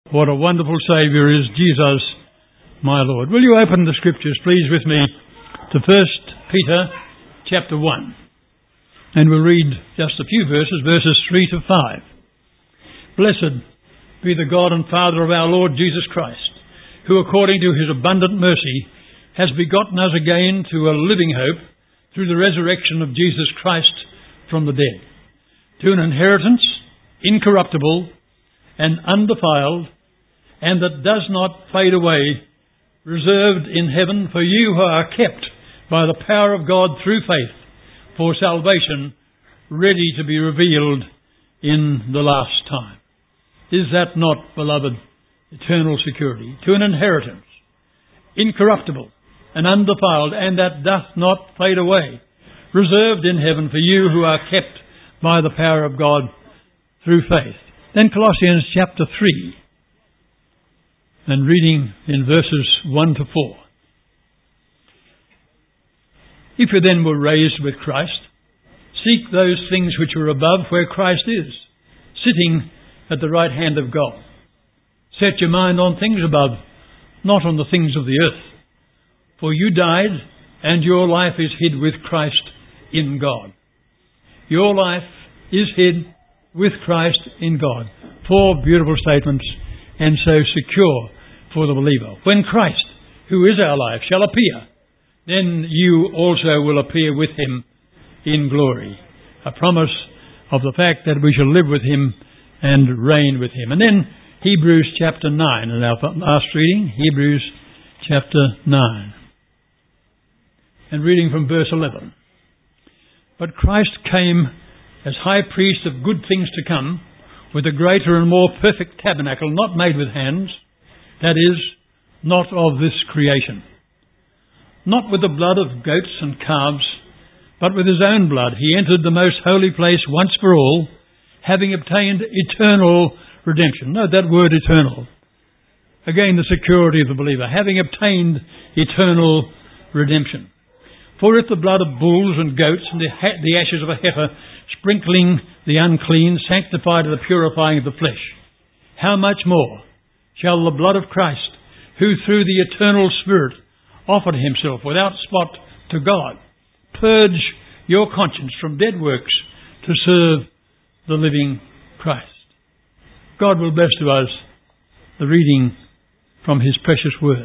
What a wonderful Saviour is Jesus, my Lord. Will you open the Scriptures, please, with me to 1 Peter chapter 1. And we'll read just a few verses 3 to 5. Blessed be the God and Father of our Lord Jesus Christ, who according to his abundant mercy has begotten us again to a living hope through the resurrection of Jesus Christ from the dead, to an inheritance incorruptible and undefiled, and that does not fade away, reserved in heaven for you who are kept by the power of God through faith for salvation, ready to be revealed in the last time. Is that not, beloved, eternal security? To an inheritance, incorruptible and undefiled, and that doth not fade away, reserved in heaven for you who are kept by the power of God through faith. Then Colossians chapter 3, and reading in verses 1 to 4. If you then were raised with Christ, seek those things which are above, where Christ is, sitting at the right hand of God. Set your mind on things above, not on the things of the earth. For you died, and your life is hid with Christ in God. Your life is hid with Christ in God. 4 beautiful statements, and so secure for the believer. When Christ, who is our life, shall appear, then you also will appear with him in glory. A promise of the fact that we shall live with him and reign with him. And then Hebrews chapter 9, in our last reading, Hebrews chapter 9. And reading from verse 11. But Christ came as high priest of good things to come, with a greater and more perfect tabernacle, not made with hands, that is, not of this creation. Not with the blood of goats and calves, but with his own blood he entered the most holy place once for all, having obtained eternal redemption. Note that word eternal. Again, the security of the believer, having obtained eternal redemption. For if the blood of bulls and goats and the ashes of a heifer, sprinkling the unclean, sanctify to the purifying of the flesh, how much more shall the blood of Christ, who through the eternal Spirit offered himself without spot to God, purge your conscience from dead works to serve the living Christ. God will bless to us the reading from his precious word.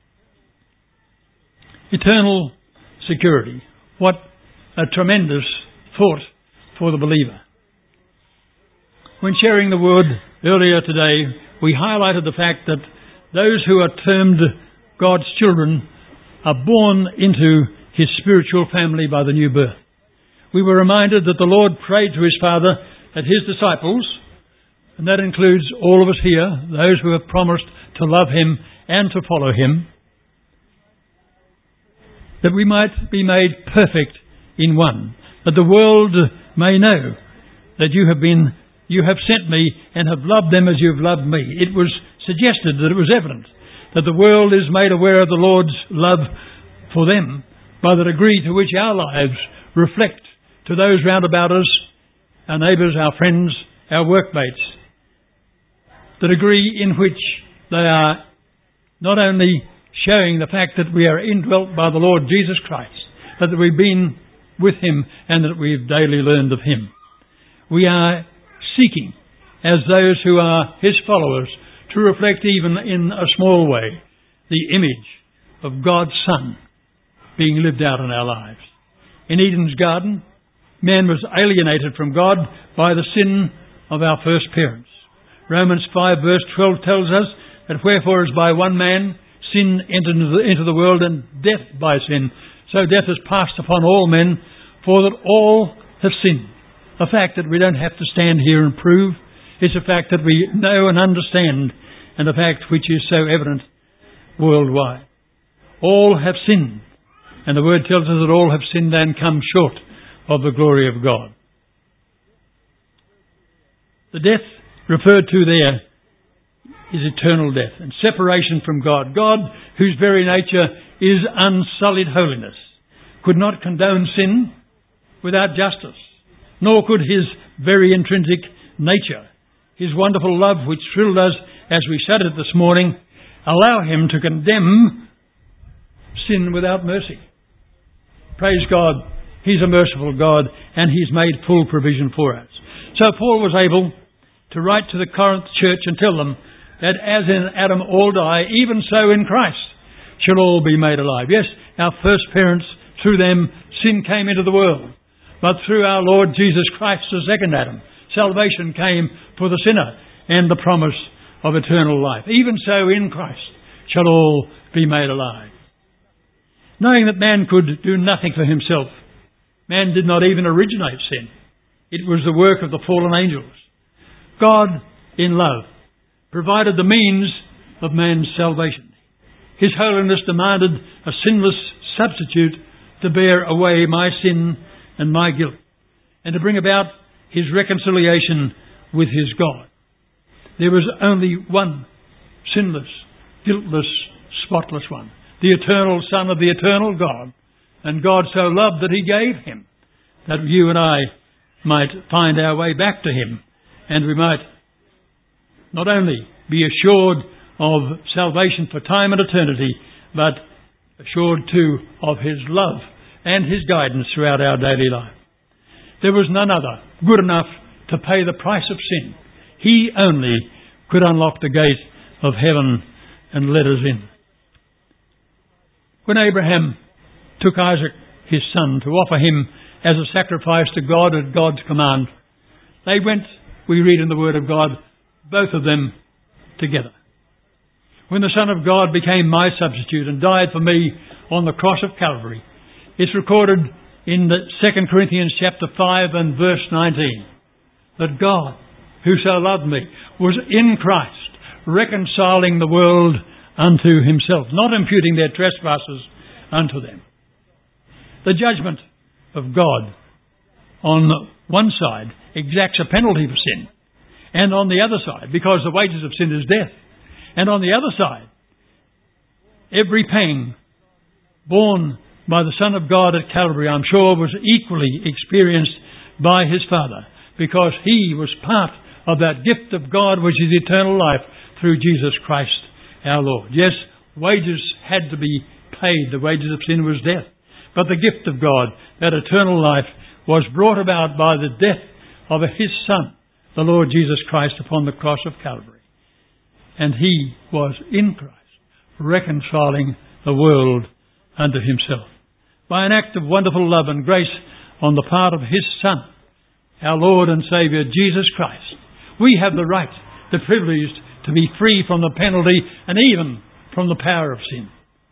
Eternal security. What a tremendous thought for the believer. When sharing the word earlier today, we highlighted the fact that those who are termed God's children are born into his spiritual family by the new birth. We were reminded that the Lord prayed to his Father that his disciples, and that includes all of us here, those who have promised to love him and to follow him, that we might be made perfect in one, that the world may know that you have sent me and have loved them as you have loved me. It was suggested that it was evident that the world is made aware of the Lord's love for them by the degree to which our lives reflect to those round about us, our neighbours, our friends, our workmates, the degree in which they are not only showing the fact that we are indwelt by the Lord Jesus Christ, but that we've been with him and that we've daily learned of him. We are seeking, as those who are his followers, to reflect even in a small way the image of God's Son being lived out in our lives. In Eden's garden, man was alienated from God by the sin of our first parents. Romans 5 verse 12 tells us that wherefore as by one man sin entered into the world, and death by sin, so death has passed upon all men, for that all have sinned. A fact that we don't have to stand here and prove. It's a fact that we know and understand, and a fact which is so evident worldwide. All have sinned, and the word tells us that all have sinned and come short of the glory of God. The death referred to there is eternal death and separation from God. God, whose very nature is unsullied holiness, could not condone sin without justice, nor could his very intrinsic nature, his wonderful love which thrilled us as we said it this morning, allow him to condemn sin without mercy. Praise God, he's a merciful God and he's made full provision for us. So Paul was able to write to the Corinth church and tell them that as in Adam all die, even so in Christ shall all be made alive. Yes, our first parents, through them sin came into the world. But through our Lord Jesus Christ, the second Adam, salvation came for the sinner and the promise of eternal life. Even so in Christ shall all be made alive. Knowing that man could do nothing for himself, man did not even originate sin. It was the work of the fallen angels. God, in love, provided the means of man's salvation. His holiness demanded a sinless substitute to bear away my sin and my guilt, and to bring about his reconciliation with his God. There was only one sinless, guiltless, spotless one, the eternal Son of the eternal God. And God so loved that he gave him, that you and I might find our way back to him, and we might not only be assured of salvation for time and eternity, but assured too of his love and his guidance throughout our daily life. There was none other good enough to pay the price of sin. He only could unlock the gate of heaven and let us in. When Abraham took Isaac, his son, to offer him as a sacrifice to God at God's command, they went, we read in the Word of God, both of them together. When the Son of God became my substitute and died for me on the cross of Calvary, it's recorded in the 2 Corinthians chapter 5 and verse 19 that God, who so loved me, was in Christ, reconciling the world unto himself, not imputing their trespasses unto them. The judgment of God on one side exacts a penalty for sin, and on the other side, because the wages of sin is death, and on the other side, every pang borne by the Son of God at Calvary, I'm sure, was equally experienced by his Father, because he was part of that gift of God which is eternal life through Jesus Christ our Lord. Yes, wages had to be paid. The wages of sin was death. But the gift of God, that eternal life, was brought about by the death of his Son, the Lord Jesus Christ, upon the cross of Calvary. And he was in Christ, reconciling the world unto himself. By an act of wonderful love and grace on the part of his Son, our Lord and Saviour, Jesus Christ, we have the right, the privilege to be free from the penalty and even from the power of sin.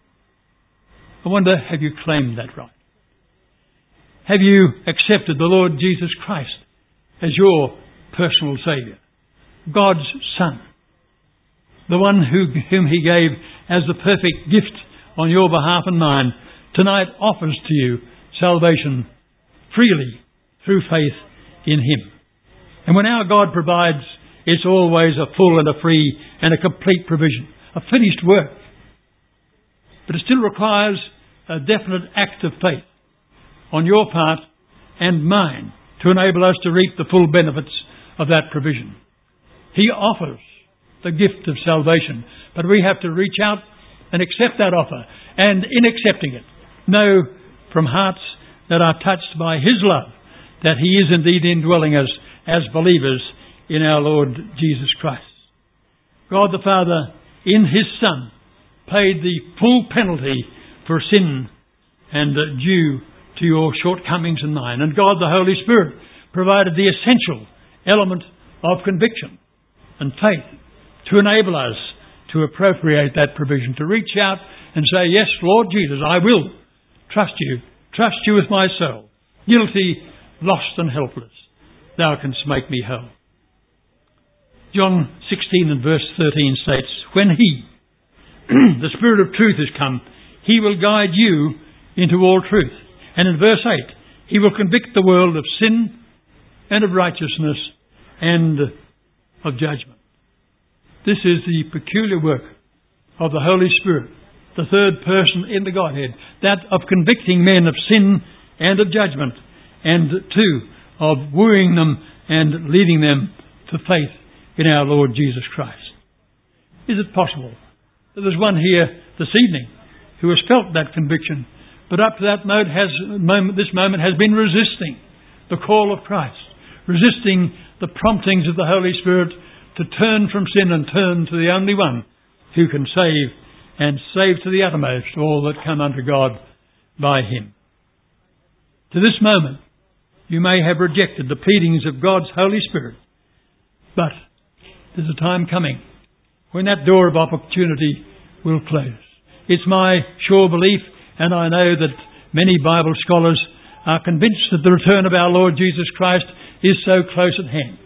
I wonder, have you claimed that right? Have you accepted the Lord Jesus Christ as your personal Saviour? God's Son, the one whom he gave as the perfect gift on your behalf and mine, tonight offers to you salvation freely through faith in him. And when our God provides, it's always a full and a free and a complete provision, a finished work. But it still requires a definite act of faith on your part and mine to enable us to reap the full benefits of that provision. He offers the gift of salvation, but we have to reach out and accept that offer, and in accepting it, know from hearts that are touched by his love that he is indeed indwelling us as believers in our Lord Jesus Christ. God the Father, in his Son, paid the full penalty for sin and due to your shortcomings and mine. And God the Holy Spirit provided the essential element of conviction and faith to enable us to appropriate that provision, to reach out and say, yes, Lord Jesus, I will trust you with my soul. Guilty, lost and helpless, thou canst make me whole. John 16 and verse 13 states, when he, the Spirit of truth, is come, he will guide you into all truth. And in verse 8, he will convict the world of sin and of righteousness and of judgment. This is the peculiar work of the Holy Spirit, the third person in the Godhead, that of convicting men of sin and of judgment, and two, of wooing them and leading them to faith in our Lord Jesus Christ. Is it possible that there's one here this evening who has felt that conviction, but up to that this moment has been resisting the call of Christ, resisting the promptings of the Holy Spirit to turn from sin and turn to the only one who can save, and save to the uttermost all that come unto God by Him. To this moment, you may have rejected the pleadings of God's Holy Spirit, but there's a time coming when that door of opportunity will close. It's my sure belief, and I know that many Bible scholars are convinced that the return of our Lord Jesus Christ is so close at hand.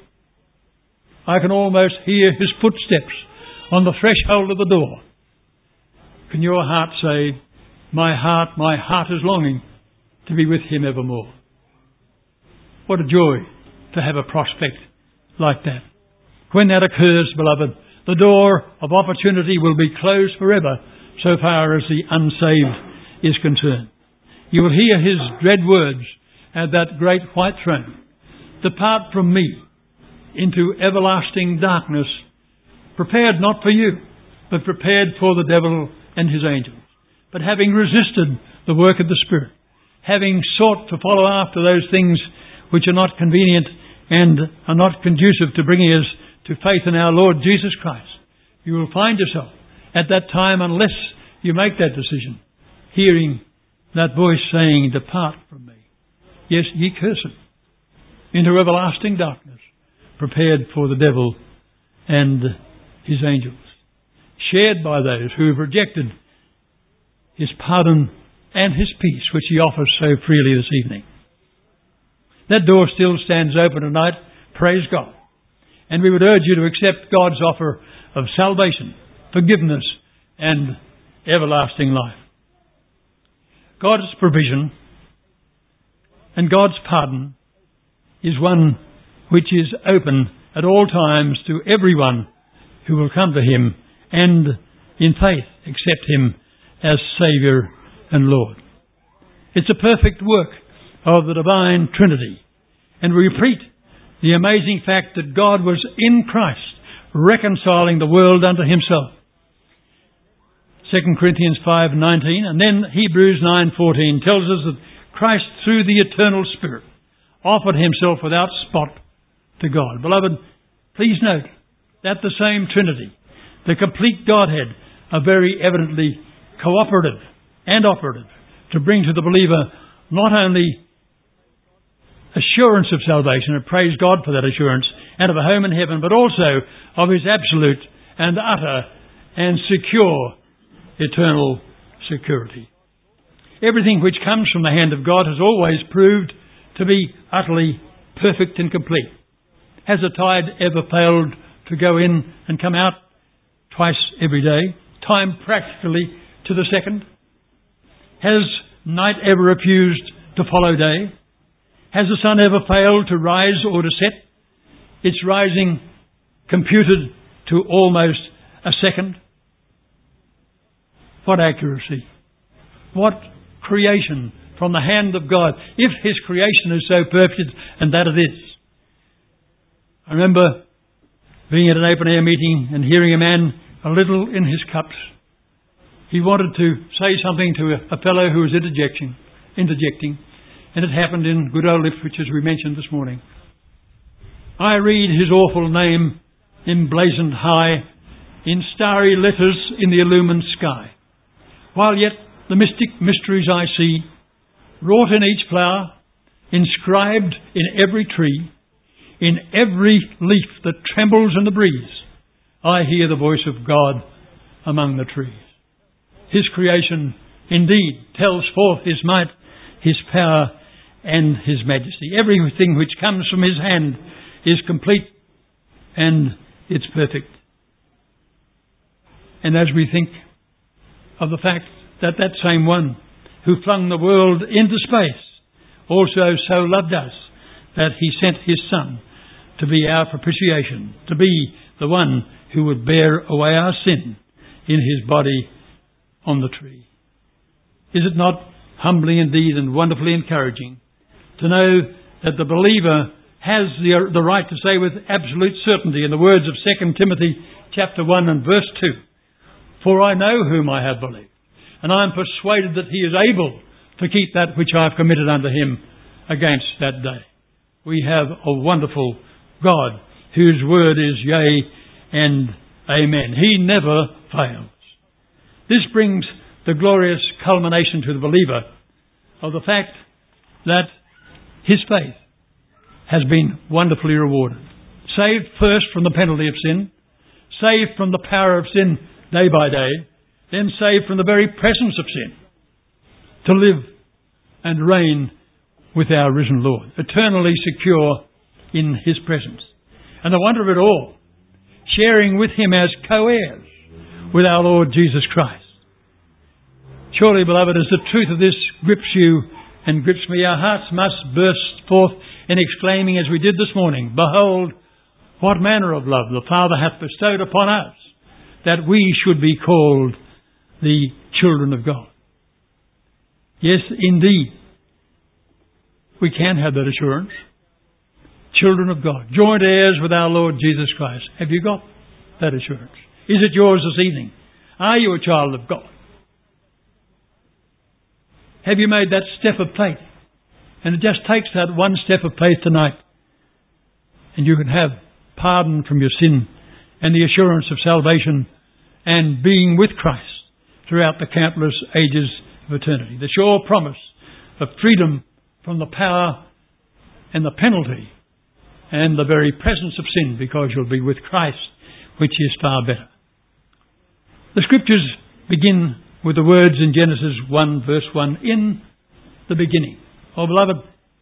I can almost hear His footsteps on the threshold of the door. Can your heart say, my heart is longing to be with Him evermore? What a joy to have a prospect like that. When that occurs, beloved, the door of opportunity will be closed forever so far as the unsaved is concerned. You will hear His dread words at that great white throne. Depart from me into everlasting darkness, prepared not for you, but prepared for the devil and his angels. But having resisted the work of the Spirit, having sought to follow after those things which are not convenient and are not conducive to bringing us to faith in our Lord Jesus Christ, you will find yourself at that time, unless you make that decision, hearing that voice saying, depart from me, yes, ye cursed, into everlasting darkness, prepared for the devil and his angels, shared by those who have rejected His pardon and His peace, which He offers so freely this evening. That door still stands open tonight, praise God. And we would urge you to accept God's offer of salvation, forgiveness, and everlasting life. God's provision and God's pardon is one which is open at all times to everyone who will come to Him and in faith accept Him as Saviour and Lord. It's a perfect work of the Divine Trinity. And we repeat the amazing fact that God was in Christ reconciling the world unto Himself. 2 Corinthians 5:19 and then Hebrews 9:14 tells us that Christ, through the eternal Spirit, offered Himself without spot to God. Beloved, please note that the same Trinity, the complete Godhead, are very evidently cooperative and operative to bring to the believer not only assurance of salvation, and praise God for that assurance, and of a home in heaven, but also of His absolute and utter and secure eternal security. Everything which comes from the hand of God has always proved to be utterly perfect and complete. Has the tide ever failed to go in and come out twice every day, time practically to the second? Has night ever refused to follow day? Has the sun ever failed to rise or to set? Its rising computed to almost a second. What accuracy! What creation from the hand of God, if His creation is so perfect, and that it is. I remember being at an open-air meeting and hearing a man a little in his cups. He wanted to say something to a fellow who was interjecting, and it happened in good old Ipswich, as we mentioned this morning. I read His awful name emblazoned high in starry letters in the illumined sky, while yet the mystic mysteries I see, wrought in each flower, inscribed in every tree, in every leaf that trembles in the breeze, I hear the voice of God among the trees. His creation indeed tells forth His might, His power, and His majesty. Everything which comes from His hand is complete and it's perfect. And as we think of the fact that that same one who flung the world into space also so loved us that He sent His Son to be our propitiation, to be the one who would bear away our sin in His body on the tree. Is it not humbling indeed and wonderfully encouraging to know that the believer has the right to say with absolute certainty, in the words of 2 Timothy chapter 1 and verse 2. For I know whom I have believed, and I am persuaded that he is able to keep that which I have committed unto him against that day. We have a wonderful God whose word is yea and amen. He never fails. This brings the glorious culmination to the believer of the fact that his faith has been wonderfully rewarded. Saved first from the penalty of sin, saved from the power of sin day by day, then saved from the very presence of sin, to live and reign with our risen Lord, eternally secure in his presence. And the wonder of it all, sharing with him as co-heirs with our Lord Jesus Christ. Surely, beloved, as the truth of this grips you and grips me, our hearts must burst forth in exclaiming as we did this morning, Behold, what manner of love the Father hath bestowed upon us, that we should be called the children of God. Yes, indeed, we can have that assurance. Children of God, joint heirs with our Lord Jesus Christ. Have you got that assurance? Is it yours this evening? Are you a child of God? Have you made that step of faith? And it just takes that one step of faith tonight, and you can have pardon from your sin and the assurance of salvation and being with Christ throughout the countless ages of eternity. The sure promise of freedom from the power and the penalty and the very presence of sin, because you'll be with Christ, which is far better. The Scriptures begin with the words in Genesis 1 verse 1, in the beginning. Oh, beloved,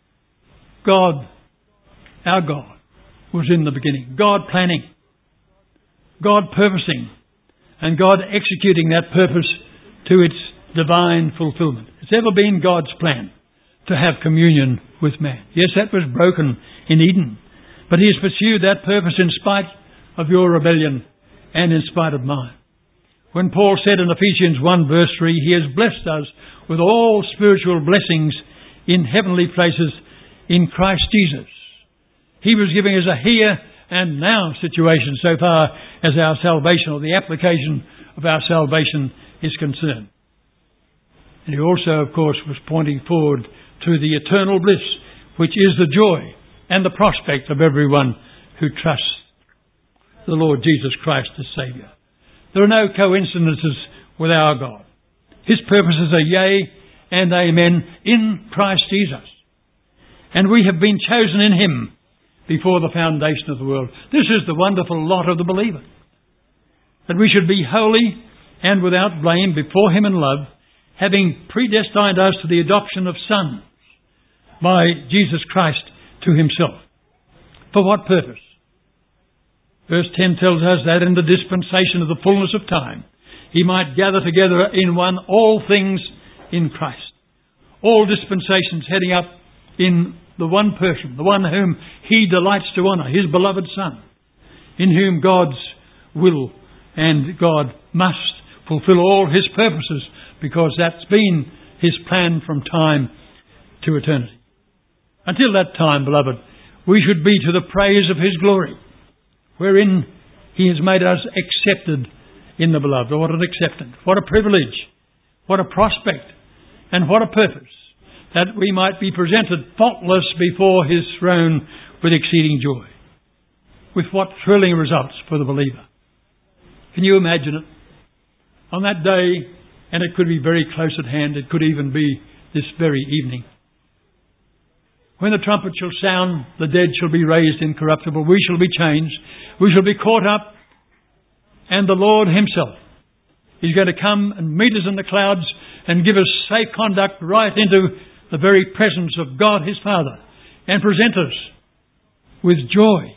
God, our God, was in the beginning. God planning, God purposing, and God executing that purpose to its divine fulfillment. It's ever been God's plan to have communion with man. Yes, that was broken in Eden, but He has pursued that purpose in spite of your rebellion and in spite of mine. When Paul said in Ephesians 1 verse 3, He has blessed us with all spiritual blessings in heavenly places in Christ Jesus. He was giving us a here and now situation so far as our salvation, or the application of our salvation, is concerned. And He also, of course, was pointing forward to the eternal bliss, which is the joy and the prospect of everyone who trusts the Lord Jesus Christ as Saviour. There are no coincidences with our God. His purposes are yea and amen in Christ Jesus. And we have been chosen in Him before the foundation of the world. This is the wonderful lot of the believer. That we should be holy and without blame before Him in love, having predestined us to the adoption of sons by Jesus Christ to Himself. For what purpose? Verse 10 tells us that in the dispensation of the fullness of time, He might gather together in one all things in Christ. All dispensations heading up in the one person, the one whom He delights to honour, His beloved Son, in whom God's will and God must fulfil all His purposes, because that's been His plan from time to eternity. Until that time, beloved, we should be to the praise of His glory, wherein He has made us accepted in the beloved. What an acceptance! What a privilege! What a prospect! And what a purpose! That we might be presented faultless before His throne with exceeding joy. With what thrilling results for the believer. Can you imagine it? On that day, and it could be very close at hand, it could even be this very evening. When the trumpet shall sound, the dead shall be raised incorruptible, we shall be changed, we shall be caught up, and the Lord Himself is going to come and meet us in the clouds and give us safe conduct right into the very presence of God His Father, and present us with joy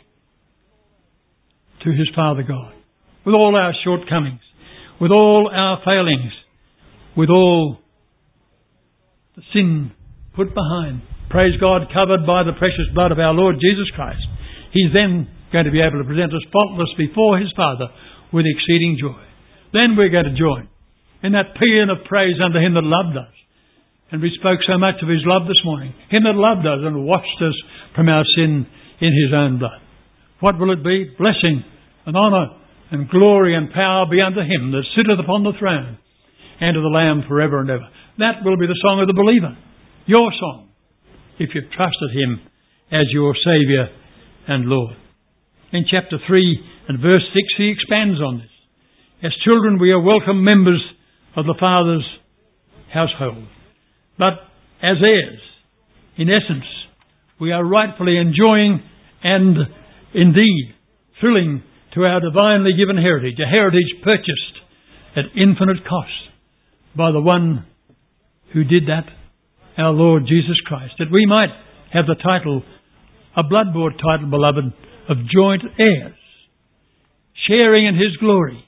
to His Father God, with all our shortcomings, with all our failings, with all the sin put behind. Praise God, covered by the precious blood of our Lord Jesus Christ. He's then going to be able to present us faultless before His Father with exceeding joy. Then we're going to join in that paean of praise unto Him that loved us. And we spoke so much of His love this morning. Him that loved us and washed us from our sin in His own blood. What will it be? Blessing and honour and glory and power be unto him that sitteth upon the throne, and to the Lamb forever and ever. That will be the song of the believer. Your song, if you've trusted him as your Saviour and Lord. In chapter 3 and verse 6 he expands on this. As children we are welcome members of the Father's household. But as heirs, in essence, we are rightfully enjoying and indeed thrilling to our divinely given heritage, a heritage purchased at infinite cost by the one who did that, our Lord Jesus Christ, that we might have the title, a blood-bought title, beloved, of joint heirs, sharing in his glory,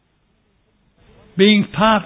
being part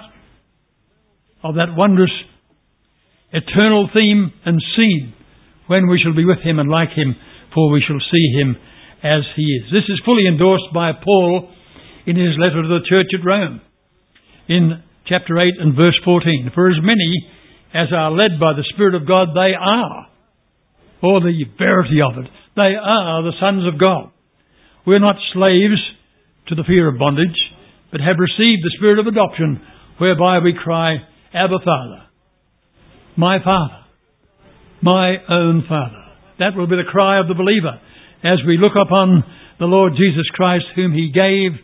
of that wondrous eternal theme and scene when we shall be with him and like him, for we shall see him as he is. This is fully endorsed by Paul in his letter to the church at Rome in chapter 8 and verse 14. For as many as are led by the Spirit of God, they are, or the verity of it, they are the sons of God. We're not slaves to the fear of bondage, but have received the Spirit of adoption, whereby we cry, Abba, Father, my Father, my own Father. That will be the cry of the believer as we look upon the Lord Jesus Christ, whom he gave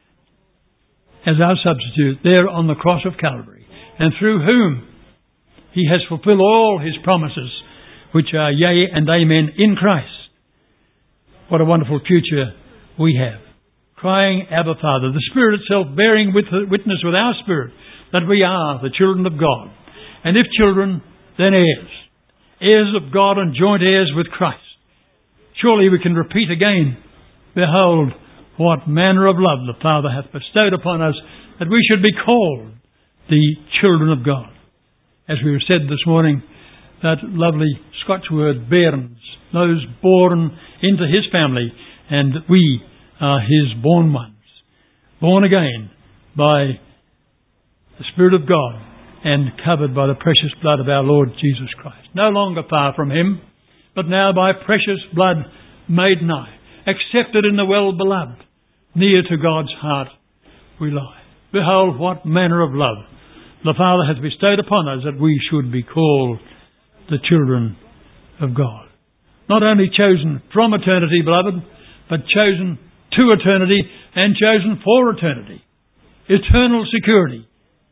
as our substitute there on the cross of Calvary, and through whom he has fulfilled all his promises, which are yea and amen in Christ. What a wonderful future we have. Crying, Abba, Father. The Spirit itself bearing witness with our spirit that we are the children of God. And if children, then heirs. Heirs of God and joint heirs with Christ. Surely we can repeat again, behold, what manner of love the Father hath bestowed upon us, that we should be called the children of God. As we have said this morning, that lovely Scotch word, bairns, those born into his family, and we are his born ones, born again by the Spirit of God and covered by the precious blood of our Lord Jesus Christ. No longer far from him, but now by precious blood made nigh, accepted in the well-beloved, near to God's heart we lie. Behold, what manner of love the Father hath bestowed upon us, that we should be called the children of God. Not only chosen from eternity, beloved, but chosen to eternity and chosen for eternity. Eternal security.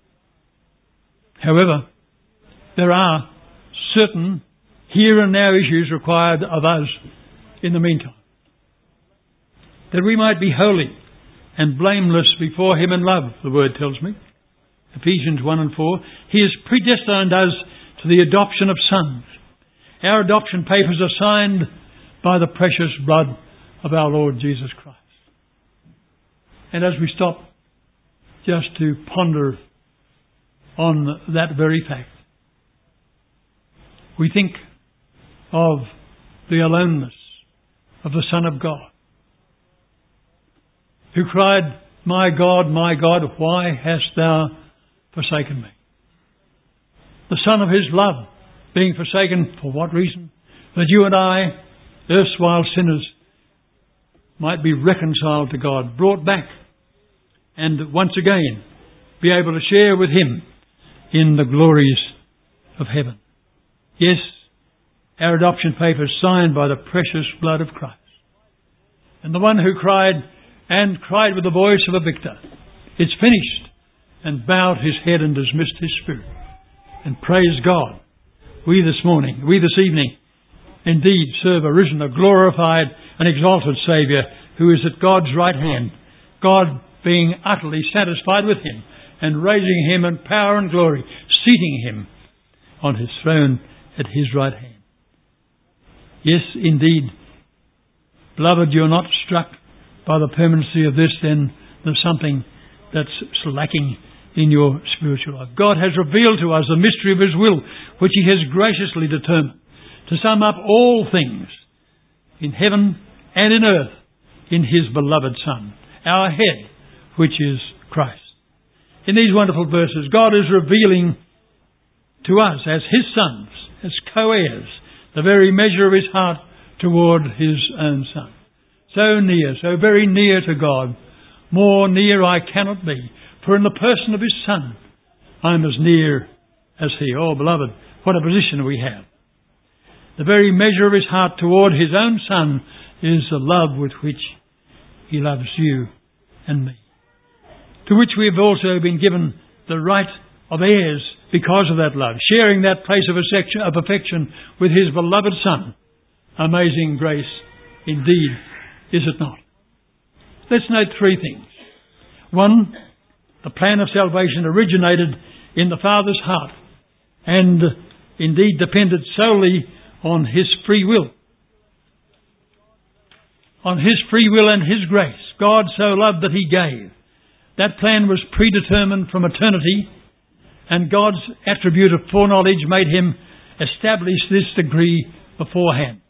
However, there are certain here and now issues required of us in the meantime, that we might be holy and blameless before him in love, the word tells me. Ephesians 1 and 4. He has predestined us to the adoption of sons. Our adoption papers are signed by the precious blood of our Lord Jesus Christ. And as we stop just to ponder on that very fact, we think of the aloneness of the Son of God, who cried, my God, why hast thou forsaken me? The Son of his love being forsaken for what reason? That you and I, erstwhile sinners, might be reconciled to God, brought back, and once again be able to share with him in the glories of heaven. Yes, our adoption papers signed by the precious blood of Christ. And the one who cried with the voice of a victor, it's finished, and bowed his head and dismissed his spirit. And praise God, we this evening, indeed serve a risen, a glorified and exalted Saviour, who is at God's right hand, God being utterly satisfied with him, and raising him in power and glory, seating him on his throne at his right hand. Yes, indeed, beloved, you're not struck by the permanency of this, then there's something that's lacking in your spiritual life. God has revealed to us the mystery of his will, which he has graciously determined to sum up all things in heaven and in earth in his beloved Son, our head, which is Christ. In these wonderful verses, God is revealing to us as his sons, as co-heirs, the very measure of his heart toward his own Son. So near, so very near to God, More near I cannot be, for in the person of His Son, I'm as near as He. Oh, beloved, what a position we have. The very measure of His heart toward His own Son is the love with which He loves you and me. To which we have also been given the right of heirs because of that love, sharing that place of affection with His beloved Son. Amazing grace indeed, is it not? Let's note three things. One, the plan of salvation originated in the Father's heart and indeed depended solely on His free will. On His free will and His grace. God so loved that He gave. That plan was predetermined from eternity, and God's attribute of foreknowledge made Him establish this degree beforehand.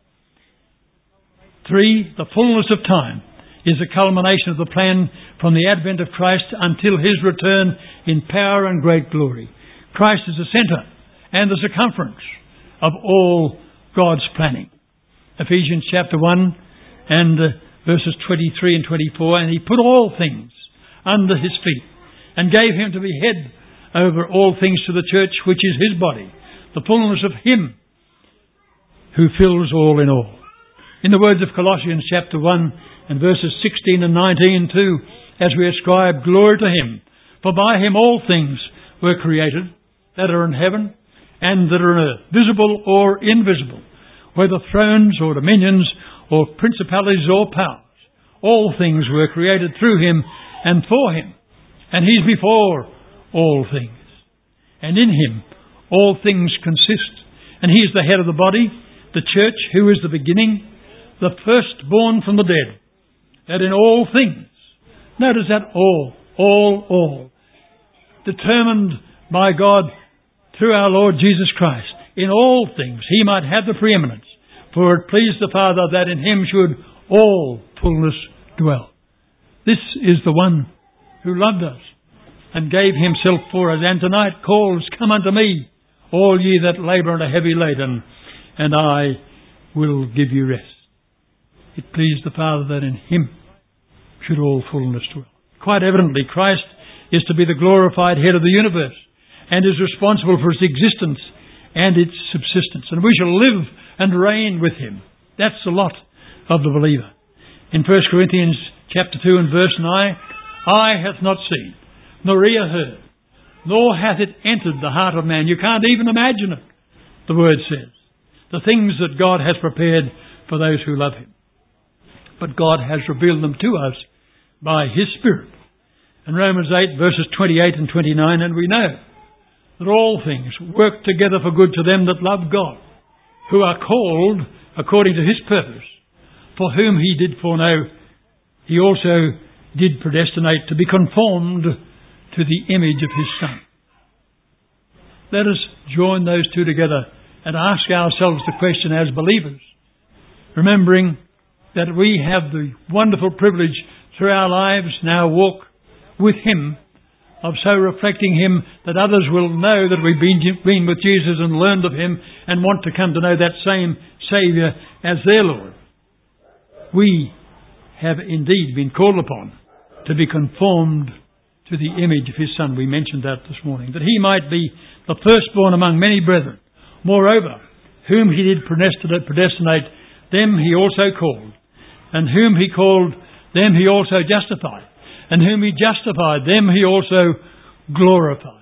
3, the fullness of time is the culmination of the plan from the advent of Christ until His return in power and great glory. Christ is the centre and the circumference of all God's planning. Ephesians chapter 1 and verses 23 and 24, and He put all things under His feet and gave Him to be head over all things to the church, which is His body, the fullness of Him who fills all in all. In the words of Colossians chapter 1 and verses 16 and 19 too, as we ascribe glory to Him, for by Him all things were created, that are in heaven and that are on earth, visible or invisible, whether thrones or dominions or principalities or powers. All things were created through Him and for Him, and He's before all things. And in Him all things consist. And He is the head of the body, the church, who is the beginning, the firstborn from the dead, that in all things, notice that all, determined by God through our Lord Jesus Christ, in all things He might have the preeminence, for it pleased the Father that in Him should all fullness dwell. This is the one who loved us and gave Himself for us, and tonight calls, come unto me, all ye that labour and are heavy laden, and I will give you rest. It pleased the Father that in Him should all fullness dwell. Quite evidently, Christ is to be the glorified head of the universe and is responsible for its existence and its subsistence. And we shall live and reign with Him. That's the lot of the believer. In 1 Corinthians chapter 2 and verse 9, eye hath not seen, nor ear heard, nor hath it entered the heart of man. You can't even imagine it, the Word says. The things that God has prepared for those who love Him. But God has revealed them to us by His Spirit. In Romans 8 verses 28 and 29, and we know that all things work together for good to them that love God, who are called according to His purpose, for whom He did foreknow, He also did predestinate to be conformed to the image of His Son. Let us join those two together and ask ourselves the question as believers, remembering that we have the wonderful privilege through our lives now walk with Him, of so reflecting Him that others will know that we've been with Jesus and learned of Him and want to come to know that same Saviour as their Lord. We have indeed been called upon to be conformed to the image of His Son. We mentioned that this morning, that He might be the firstborn among many brethren. Moreover, whom He did predestinate, them He also called. And whom He called, them He also justified. And whom He justified, them He also glorified.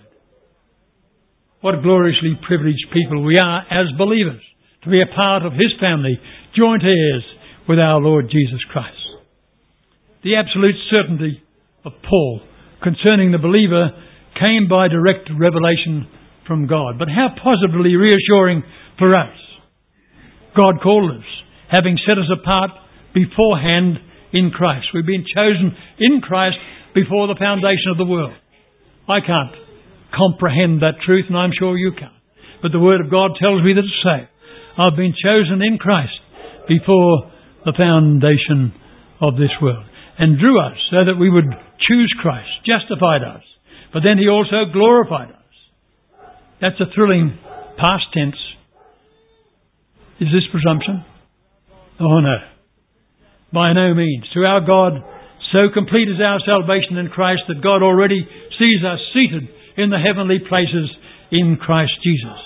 What gloriously privileged people we are as believers, to be a part of His family, joint heirs with our Lord Jesus Christ. The absolute certainty of Paul concerning the believer came by direct revelation from God. But how positively reassuring for us. God called us, having set us apart beforehand in Christ. We've been chosen in Christ before the foundation of the world. I can't comprehend that truth, and I'm sure you can't. But the Word of God tells me that it's so. I've been chosen in Christ before the foundation of this world, and drew us so that we would choose Christ, justified us. But then He also glorified us. That's a thrilling past tense. Is this presumption? Oh no. By no means. To our God, So complete is our salvation in Christ that God already sees us seated in the heavenly places in Christ Jesus.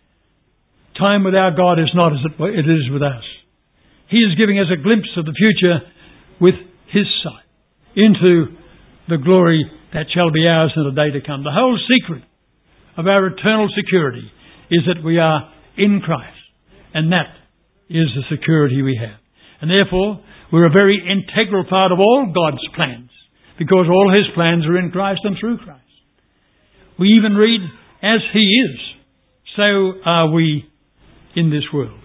Time with our God is not as it is with us. He is giving us a glimpse of the future with His sight into the glory that shall be ours in the day to come. The whole secret of our eternal security is that we are in Christ, and that is the security we have. And therefore, we're a very integral part of all God's plans, because all His plans are in Christ and through Christ. We even read, as He is, so are we in this world.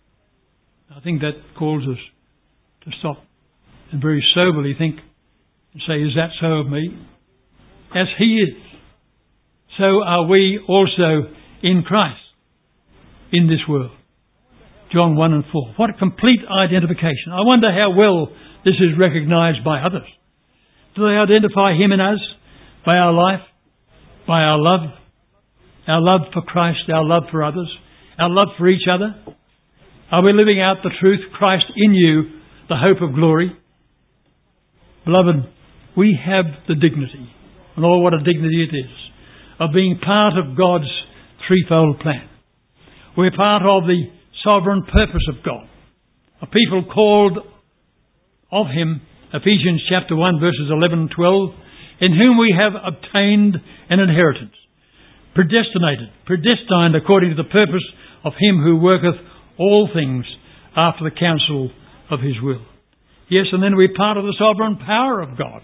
I think that calls us to stop and very soberly think and say, is that so of me? As He is, so are we also in Christ in this world. John 1 and 4. What a complete identification. I wonder how well this is recognised by others. Do they identify Him in us? By our life? By our love? Our love for Christ, our love for others, our love for each other? Are we living out the truth, Christ in you, the hope of glory? Beloved, we have the dignity, and oh, what a dignity it is, of being part of God's threefold plan. We're part of the sovereign purpose of God. A people called of Him, Ephesians chapter 1 verses 11 and 12, in whom we have obtained an inheritance, predestined according to the purpose of Him who worketh all things after the counsel of His will. Yes, and then we're part of the sovereign power of God.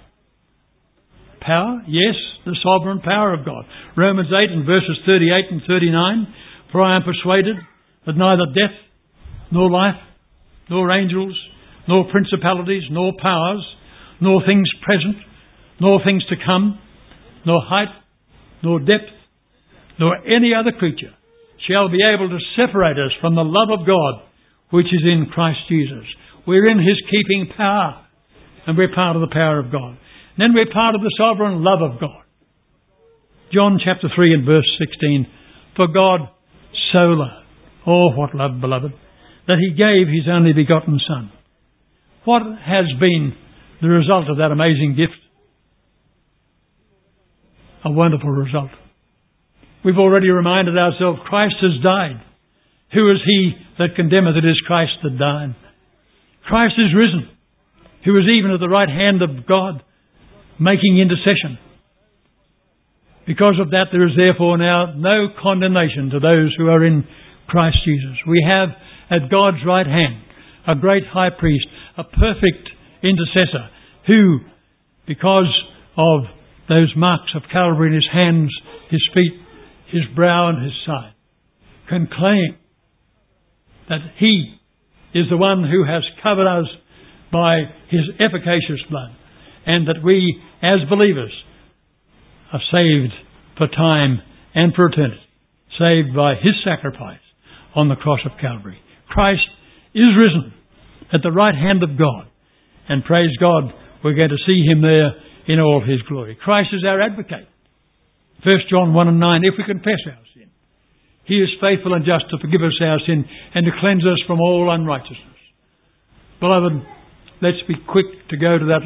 Power? Yes, the sovereign power of God. Romans 8 and verses 38 and 39, for I am persuaded that neither death, nor life, nor angels, nor principalities, nor powers, nor things present, nor things to come, nor height, nor depth, nor any other creature shall be able to separate us from the love of God which is in Christ Jesus. We're in His keeping power, and we're part of the power of God. And then we're part of the sovereign love of God. John chapter 3 and verse 16, for God so loved, oh what love, beloved, that He gave His only begotten Son. What has been the result of that amazing gift? A wonderful result. We've already reminded ourselves Christ has died. Who is he that condemneth? It is Christ that died. Christ is risen, who is even at the right hand of God, making intercession. Because of that, there is therefore now no condemnation to those who are in Christ Jesus. We have at God's right hand a great high priest, a perfect intercessor, who, because of those marks of Calvary in His hands, His feet, His brow and His side, can claim that He is the one who has covered us by His efficacious blood, and that we, as believers, are saved for time and for eternity, saved by His sacrifice on the cross of Calvary. Christ is risen at the right hand of God, and praise God, we're going to see Him there in all His glory. Christ is our advocate. 1 John 1 and 9, if we confess our sin, He is faithful and just to forgive us our sin and to cleanse us from all unrighteousness. Beloved, let's be quick to go to that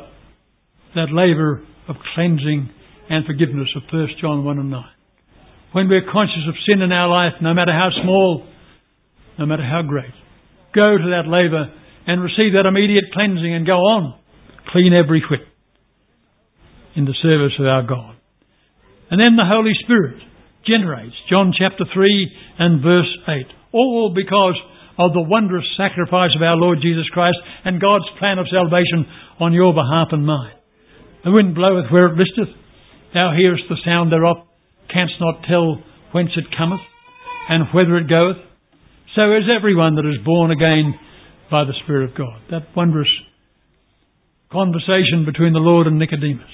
laver of cleansing and forgiveness of 1 John 1 and 9. When we're conscious of sin in our life, no matter how small, no matter how great, go to that laver and receive that immediate cleansing and go on, clean every whit in the service of our God. And then the Holy Spirit generates, John chapter 3 and verse 8, all because of the wondrous sacrifice of our Lord Jesus Christ and God's plan of salvation on your behalf and mine. The wind bloweth where it listeth, thou hearest the sound thereof, canst not tell whence it cometh, and whither it goeth. So is everyone that is born again by the Spirit of God. That wondrous conversation between the Lord and Nicodemus.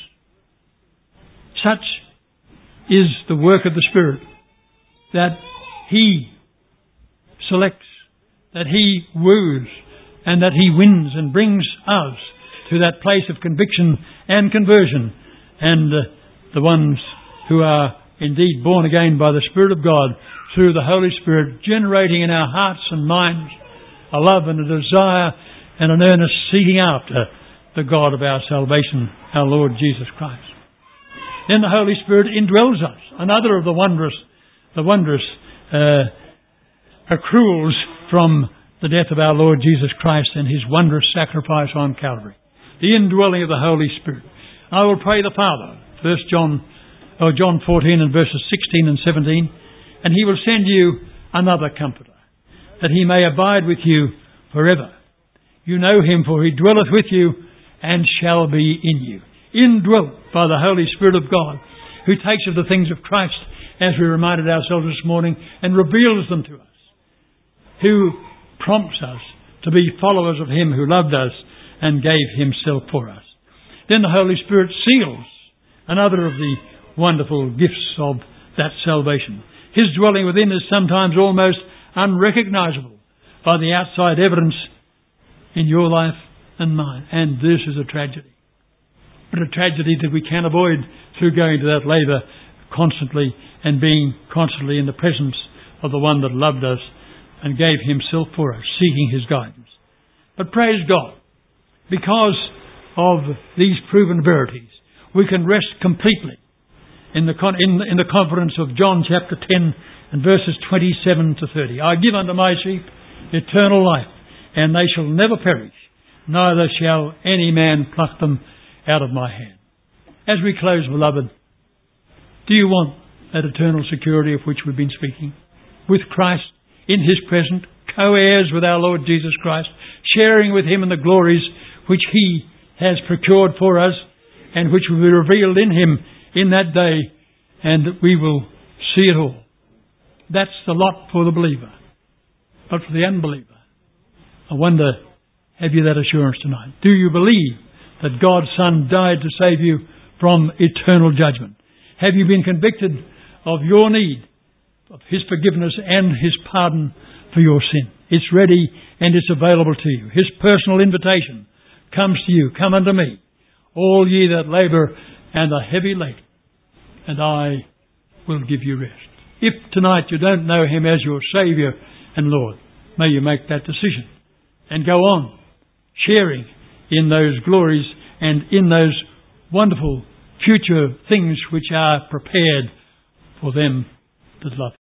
Such is the work of the Spirit, that He selects, that He woos, and that He wins and brings us to that place of conviction and conversion. And the ones who are indeed born again by the Spirit of God through the Holy Spirit, generating in our hearts and minds a love and a desire and an earnest seeking after the God of our salvation, our Lord Jesus Christ. Then the Holy Spirit indwells us. Another of the wondrous accruals from the death of our Lord Jesus Christ and His wondrous sacrifice on Calvary. The indwelling of the Holy Spirit. I will pray the Father, John 14 and verses 16 and 17, and He will send you another Comforter, that He may abide with you forever. You know Him, for He dwelleth with you and shall be in you. Indwelt by the Holy Spirit of God, who takes of the things of Christ, as we reminded ourselves this morning, and reveals them to us. Who prompts us to be followers of Him who loved us and gave Himself for us. Then the Holy Spirit seals another of the wonderful gifts of that salvation. His dwelling within is sometimes almost unrecognisable by the outside evidence in your life and mine. And this is a tragedy. But a tragedy that we can avoid through going to that laver constantly and being constantly in the presence of the one that loved us and gave Himself for us, seeking His guidance. But praise God, because of these proven verities, we can rest completely in the confidence of John chapter 10 and verses 27 to 30. I give unto my sheep eternal life, and they shall never perish, neither shall any man pluck them out of my hand. As we close, beloved, do you want that eternal security of which we've been speaking? With Christ, in His presence, co-heirs with our Lord Jesus Christ, sharing with Him in the glories which He has procured for us and which will be revealed in Him in that day, and that we will see it all. That's the lot for the believer. But for the unbeliever, I wonder, have you that assurance tonight? Do you believe that God's Son died to save you from eternal judgment? Have you been convicted of your need of His forgiveness and His pardon for your sin? It's ready and it's available to you. His personal invitation comes to you. Come unto me, all ye that labour and are heavy laden, and I will give you rest. If tonight you don't know Him as your Saviour and Lord, may you make that decision and go on sharing in those glories and in those wonderful future things which are prepared for them that love